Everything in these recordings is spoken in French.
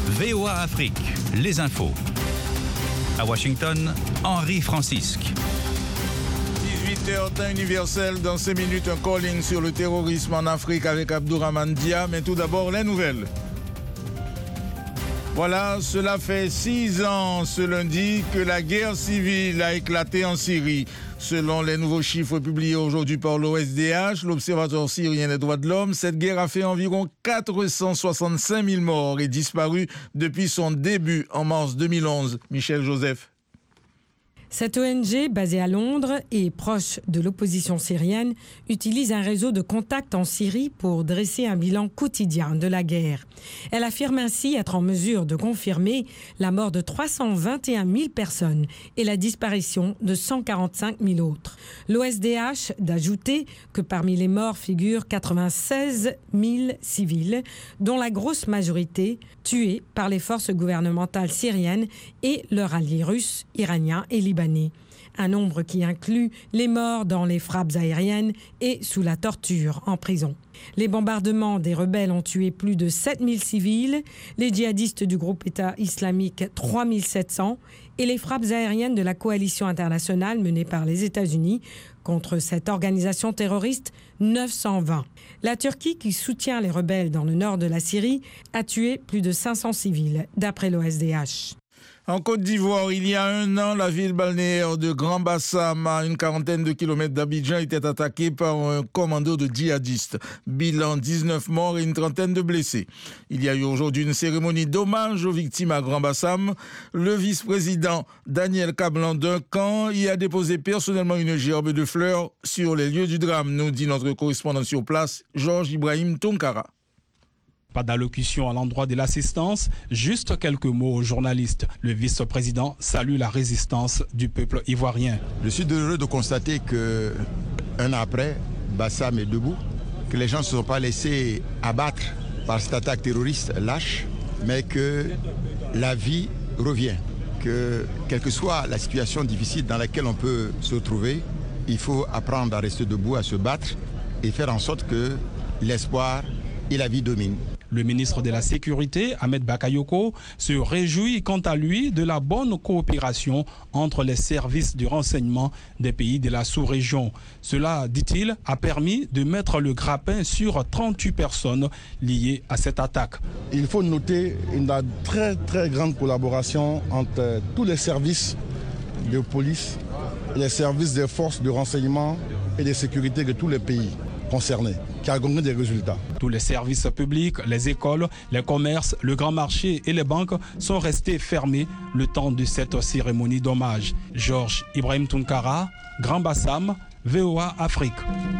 VOA Afrique, les infos. À Washington, Henri Francisque. 18h, temps universel. Dans 5 minutes, un calling sur le terrorisme en Afrique avec Abdourahmane Dia. Mais tout d'abord, les nouvelles. Voilà, cela fait 6 ans ce lundi que la guerre civile a éclaté en Syrie. Selon les nouveaux chiffres publiés aujourd'hui par l'OSDH, l'Observatoire syrien des droits de l'homme, cette guerre a fait environ 465 000 morts et disparus depuis son début en mars 2011. Michel Joseph. Cette ONG, basée à Londres et proche de l'opposition syrienne, utilise un réseau de contacts en Syrie pour dresser un bilan quotidien de la guerre. Elle affirme ainsi être en mesure de confirmer la mort de 321 000 personnes et la disparition de 145 000 autres. L'OSDH d'ajouter que parmi les morts figurent 96 000 civils, dont la grosse majorité tués par les forces gouvernementales syriennes et leurs alliés russes, iraniens et libanais. Un nombre qui inclut les morts dans les frappes aériennes et sous la torture en prison. Les bombardements des rebelles ont tué plus de 7000 civils, les djihadistes du groupe État islamique 3700 et les frappes aériennes de la coalition internationale menée par les États-Unis contre cette organisation terroriste 920. La Turquie, qui soutient les rebelles dans le nord de la Syrie, a tué plus de 500 civils, d'après l'OSDH. En Côte d'Ivoire, il y a 1 an, la ville balnéaire de Grand Bassam, à une quarantaine de kilomètres d'Abidjan, était attaquée par un commando de djihadistes. Bilan 19 morts et une trentaine de blessés. Il y a eu aujourd'hui une cérémonie d'hommage aux victimes à Grand Bassam. Le vice-président Daniel Kablan Duncan y a déposé personnellement une gerbe de fleurs sur les lieux du drame, nous dit notre correspondant sur place, Georges Ibrahim Tonkara. Pas d'allocution à l'endroit de l'assistance, juste quelques mots aux journalistes. Le vice-président salue la résistance du peuple ivoirien. Je suis heureux de constater qu'un an après, Bassam est debout, que les gens ne se sont pas laissés abattre par cette attaque terroriste lâche, mais que la vie revient, que quelle que soit la situation difficile dans laquelle on peut se trouver, il faut apprendre à rester debout, à se battre et faire en sorte que l'espoir et la vie dominent. Le ministre de la Sécurité, Ahmed Bakayoko, se réjouit quant à lui de la bonne coopération entre les services de renseignement des pays de la sous-région. Cela, dit-il, a permis de mettre le grappin sur 38 personnes liées à cette attaque. Il faut noter une très très grande collaboration entre tous les services de police, les services des forces de renseignement et de sécurité de tous les pays concernés, qui a donné des résultats. Tous les services publics, les écoles, les commerces, le grand marché et les banques sont restés fermés le temps de cette cérémonie d'hommage. Georges Ibrahim Tounkara, Grand Bassam, VOA Afrique.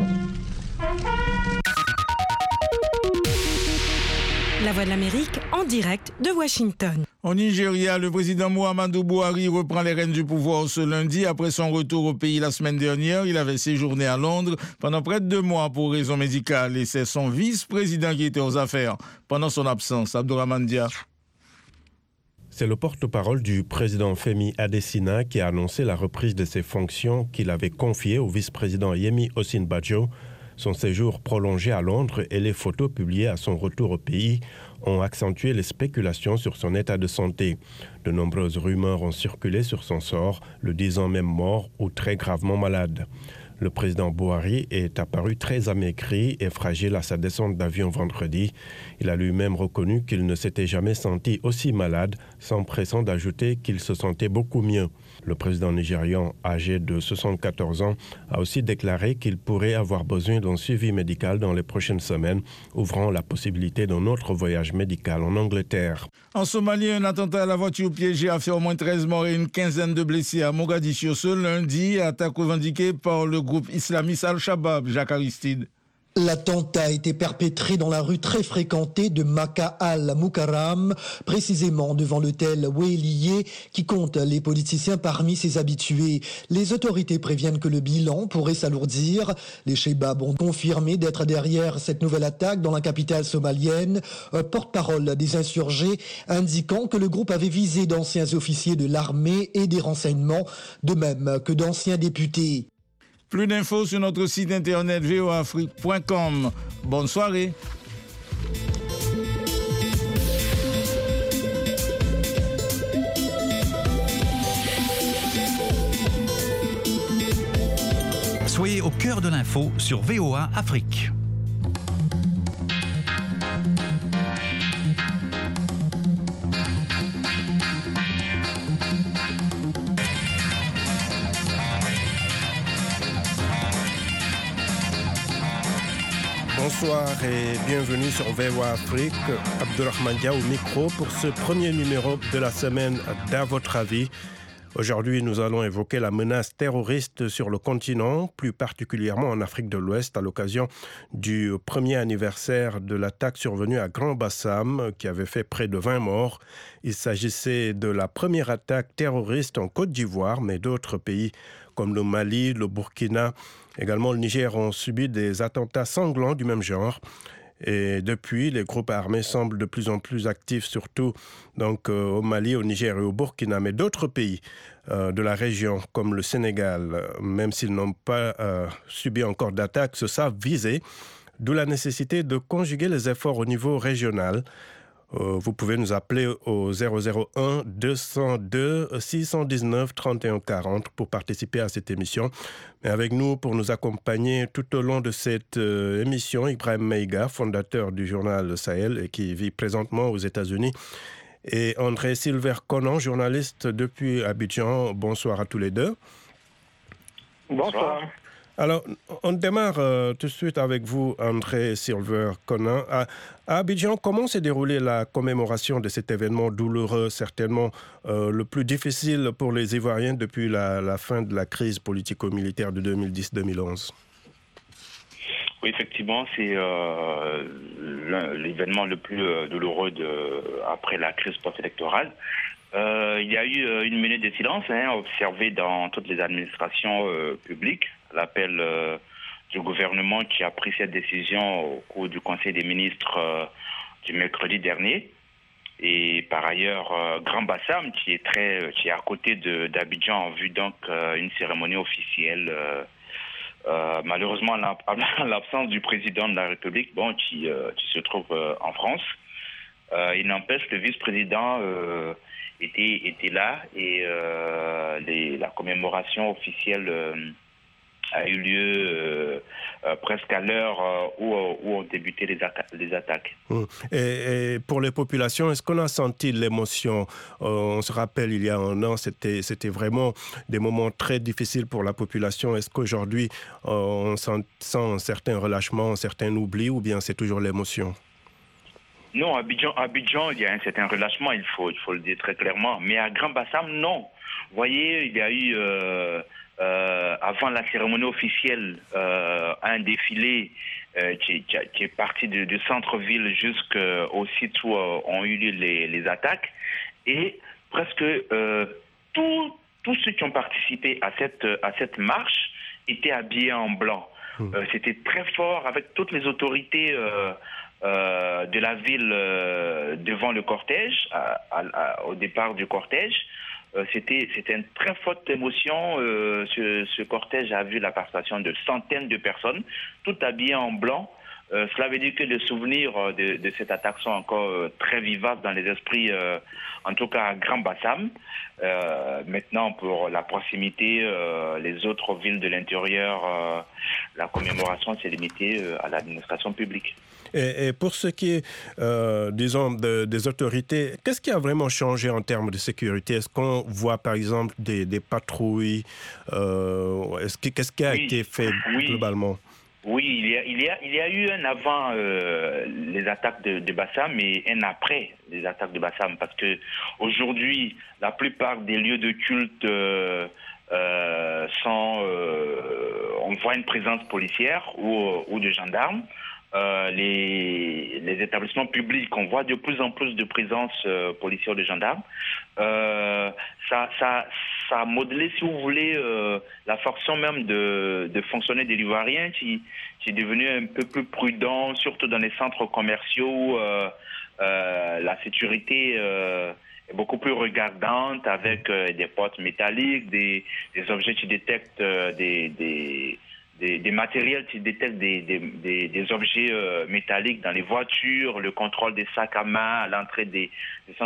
La Voix de l'Amérique en direct de Washington. Au Nigeria, le président Muhammadu Buhari reprend les rênes du pouvoir ce lundi après son retour au pays la semaine dernière. Il avait séjourné à Londres pendant près de 2 mois pour raisons médicales et c'est son vice-président qui était aux affaires pendant son absence. Abdourahmane Dia. C'est le porte-parole du président Femi Adesina qui a annoncé la reprise de ses fonctions qu'il avait confiées au vice-président Yemi Osinbajo. Son séjour prolongé à Londres et les photos publiées à son retour au pays ont accentué les spéculations sur son état de santé. De nombreuses rumeurs ont circulé sur son sort, le disant même mort ou très gravement malade. Le président Buhari est apparu très amaigri et fragile à sa descente d'avion vendredi. Il a lui-même reconnu qu'il ne s'était jamais senti aussi malade, s'empressant d'ajouter qu'il se sentait beaucoup mieux. Le président nigérian, âgé de 74 ans, a aussi déclaré qu'il pourrait avoir besoin d'un suivi médical dans les prochaines semaines, ouvrant la possibilité d'un autre voyage médical en Angleterre. En Somalie, un attentat à la voiture piégée a fait au moins 13 morts et une quinzaine de blessés à Mogadiscio ce lundi, attaque revendiquée par le groupe islamiste Al-Shabaab. Jacques Aristide. L'attentat a été perpétré dans la rue très fréquentée de Maka al-Mukarram, précisément devant l'hôtel Weliye, qui compte les politiciens parmi ses habitués. Les autorités préviennent que le bilan pourrait s'alourdir. Les Shebab ont confirmé d'être derrière cette nouvelle attaque dans la capitale somalienne. Un porte-parole des insurgés indiquant que le groupe avait visé d'anciens officiers de l'armée et des renseignements, de même que d'anciens députés. Plus d'infos sur notre site internet voaafrique.com. Bonne soirée. Soyez au cœur de l'info sur VOA Afrique. Bonsoir et bienvenue sur VOA Afrique. Abdurrahman Dia au micro pour ce premier numéro de la semaine d'À votre avis. Aujourd'hui, nous allons évoquer la menace terroriste sur le continent, plus particulièrement en Afrique de l'Ouest, à l'occasion du premier anniversaire de l'attaque survenue à Grand Bassam, qui avait fait près de 20 morts. Il s'agissait de la première attaque terroriste en Côte d'Ivoire, mais d'autres pays comme le Mali, le Burkina, également le Niger ont subi des attentats sanglants du même genre. Et depuis, les groupes armés semblent de plus en plus actifs, surtout donc, au Mali, au Niger et au Burkina, mais d'autres pays de la région, comme le Sénégal, même s'ils n'ont pas subi encore d'attaques, se savent visés, d'où la nécessité de conjuguer les efforts au niveau régional. Vous pouvez nous appeler au 001 202 619 31 40 pour participer à cette émission. Mais avec nous, pour nous accompagner tout au long de cette émission, Ibrahim Maïga, fondateur du journal Le Sahel et qui vit présentement aux États-Unis, et André Silver-Conan, journaliste depuis Abidjan. Bonsoir à tous les deux. Bonsoir. Alors, on démarre tout de suite avec vous, André Silver-Conan. À Abidjan, comment s'est déroulée la commémoration de cet événement douloureux, certainement le plus difficile pour les Ivoiriens depuis la fin de la crise politico-militaire de 2010-2011? Oui, effectivement, c'est l'événement le plus douloureux après la crise post-électorale. Il y a eu une minute de silence observée dans toutes les administrations publiques, l'appel du gouvernement qui a pris cette décision au cours du Conseil des ministres du mercredi dernier. Et par ailleurs, Grand Bassam, qui est à côté d'Abidjan, en vue donc une cérémonie officielle. Malheureusement, en l'absence du président de la République, qui se trouve en France, il n'empêche le vice-président était là et la commémoration officielle a eu lieu presque à l'heure où ont débuté les attaques. Et pour les populations, est-ce qu'on a senti l'émotion? On se rappelle, il y a un an, c'était vraiment des moments très difficiles pour la population. Est-ce qu'aujourd'hui, on sent un certain relâchement, un certain oubli, ou bien c'est toujours l'émotion? Non, à Abidjan, il y a un certain relâchement, il faut le dire très clairement. Mais à Grand Bassam, non. Vous voyez, il y a eu, avant la cérémonie officielle, un défilé qui est parti du centre-ville jusqu'au site où ont eu lieu les attaques. Et presque tous ceux qui ont participé à cette marche étaient habillés en blanc. C'était très fort avec toutes les autorités de la ville devant le cortège, au départ du cortège. C'était une très forte émotion. Ce cortège a vu la participation de centaines de personnes, toutes habillées en blanc. Cela veut dire que les souvenirs de cette attaque sont encore très vivaces dans les esprits, en tout cas à Grand Bassam. Maintenant, pour la proximité, les autres villes de l'intérieur, la commémoration s'est limitée à l'administration publique. Et pour ce qui est, disons, des autorités, qu'est-ce qui a vraiment changé en termes de sécurité? Est-ce qu'on voit, par exemple, des patrouilles? Qu'est-ce qui a été fait globalement? Oui, il y a eu un avant les attaques de Bassam et un après les attaques de Bassam, parce que aujourd'hui, la plupart des lieux de culte on voit une présence policière ou de gendarmes. Les établissements publics, on voit de plus en plus de présence policière de gendarmes. Ça a modelé, si vous voulez, la façon même de fonctionner des Ivoiriens qui est devenu un peu plus prudent, surtout dans les centres commerciaux où la sécurité est beaucoup plus regardante, avec des portes métalliques, des objets qui détectent des matériels qui détectent des objets métalliques dans les voitures, le contrôle des sacs à main à l'entrée des centres